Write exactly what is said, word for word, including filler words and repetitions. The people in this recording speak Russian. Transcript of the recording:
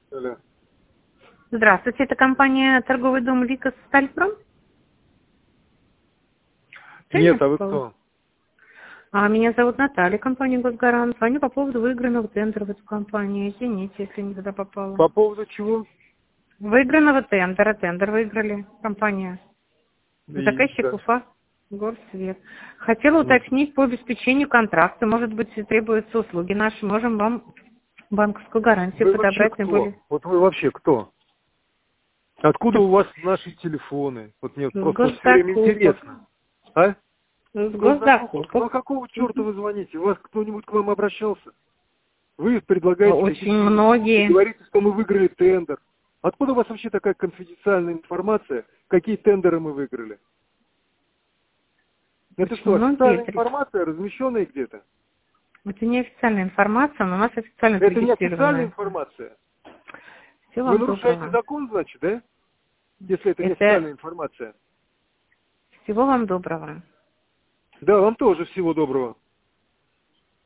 Алло. Здравствуйте, это компания торговый дом Ликос Стальпром? Нет, а вы кто? А меня зовут Наталья, компания Госгарант. Звоню по поводу выигранного тендера в эту компанию. Извините, если не туда попала. По поводу чего? Выигранного тендера. Тендер выиграли. Компания. И, Заказчик да. Уфа. Горсвет. Хотела Ну, уточнить по обеспечению контракта. Может быть, требуются услуги наши. Можем вам банковскую гарантию Вы вообще подобрать кто? наиболее. Вот вы вообще кто? Откуда у вас наши телефоны? Вот мне вот С просто вот все время госзакупок. интересно. А? С Госзакупок. Ну а госзакупок. какого черта Мгм. вы звоните? У вас кто-нибудь к вам обращался? Вы предлагаете Очень какие-то услуги, многие. говорите, что мы выиграли тендер. Откуда у вас вообще такая конфиденциальная информация, какие тендеры мы выиграли? Это Очень что, многие. официальная информация, размещенная где-то? Это не официальная информация, но у нас официально Это не официальная зарегистрированная. информация. Всего Вы вам нарушаете доброго. закон, значит, да? Если это не Это официальная информация. всего вам доброго. Да, вам тоже всего доброго.